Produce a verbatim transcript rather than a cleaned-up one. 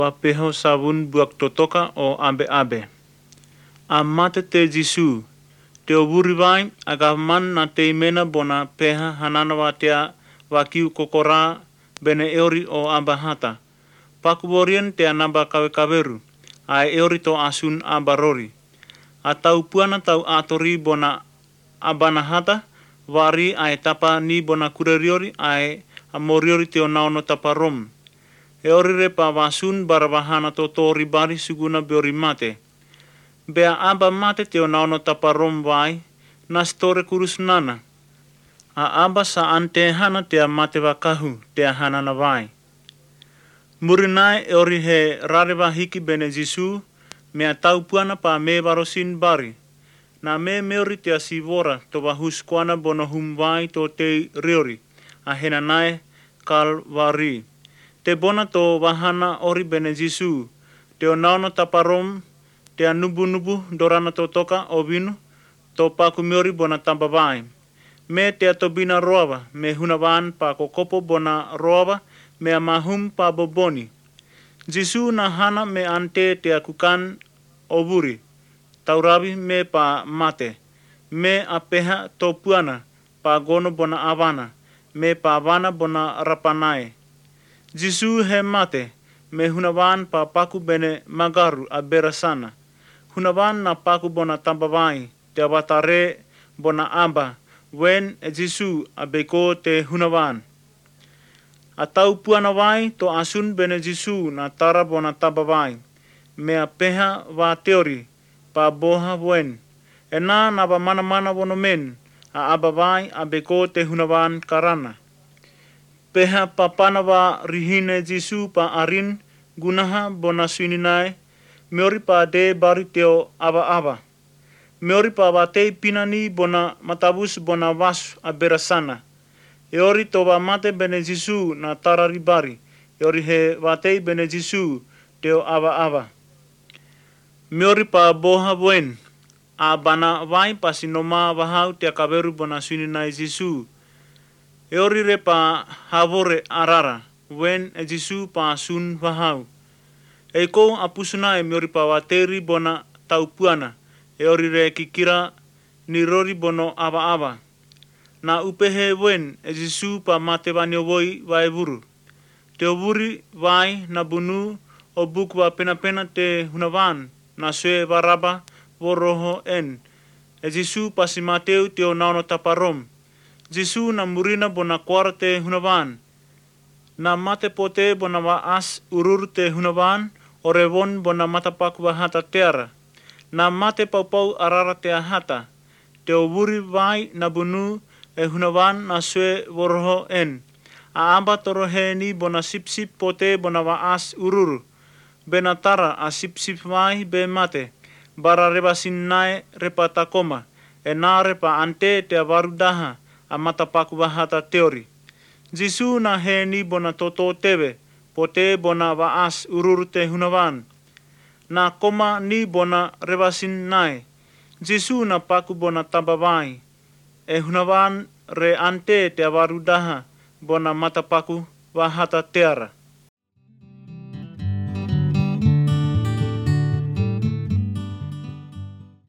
Wapeho sabun buak totoka o abe abe. A mate te Jisu, te oburi vai agaman na te imena bona peha hanana watea wakiu kokora bene eori o abahata. Pakuborian te anaba kawe kaweru, a eori to asun abarori. A tau puana tau atori bona abanahata, wari a tapa ni bona kureriori a amoriori te o naono taparom. E orire pa wasun baravahana to tori bari suguna beori mate. Bea aba mate te o naono taparom vai, nas tore kurus nana. A aba sa ante hana te a mate wakahu te a hana na vai. Murinai e ori he rarewa hiki bene Jisu, mea tau puana pa me varosin bari. Na me meori te a sivora to wahus kuana bono hum vai to te riori, a hena nae kalvari. Te bona to wahana ori bene Jisu, te o naono taparom, te a nubu nubu dorana to toka o vinu, to paku meori bona tambawai. Me te a tobina roava, me hunawan pa kokopo bona roava, me a mahum pa boboni. Jisu na hana me ante te a kukan o vuri, tauravi me pa mate, me a peha to puana, pa gono bona avana, me pa avana bona rapanae. Jisu he mate, me hunawan pa paku bene magaru a bera sana. Hunawan na paku bona tambawai, te awatare bona aba, wen e Jisu a beko te hunawan. A tau puana vai to asun bene Jisu na tara bona tambawai, me a peha wa teori, pa boha wen. E na na mana mana wono men, a aba vai a beko te hunawan karana. Peha papana wa rihine Jisu pa arin gunaha bona suininai, meori pa de bari teo aba aba. Meori pa watei pinani bona matabus bona wasu a berasana. Eori to wa mate bene Jisu na tarari bari, eori he watei bene Jisu teo aba aba. Meori pa boha wen, a bana vai pa sinoma wahau te kaweru bona suininai Jisu. Eori re pa havore arara, wen e Jisu pa sun wahau. E kou apusuna e meori pa wateri bona taupuana, eori re kikira ni rori bono aba aba. Na upehe wen e Jisu pa mate waniowoi waevuru. Te ovuri vai na bunu o buku wa pena pena te hunawan, na sue waraba woroho en. E Jisu pa si mateu te o naono taparom. Jisu na murina bona kuara te hunawan. Na mate pote bona wa as urur te hunawan, o rewon bona matapaku wa hata teara. Na mate paupau arara te ahata. Te o wuri vai na bunu e hunawan na sue woroho en. A amba torohe ni bona sip-sip pote bona wa as ururu. Bena tara a sip-sip vai be mate. Bara reba sinnae repa takoma. E na repa ante te avarudaha. A matapaku wahata teori. Jisu na he ni bona toto tewe, pote bona wa as ururu te hunawan. Na koma ni bona rewasin nai. Jisu na paku bona tambawai. E hunawan re ante te avarudaha bona matapaku wahata teara.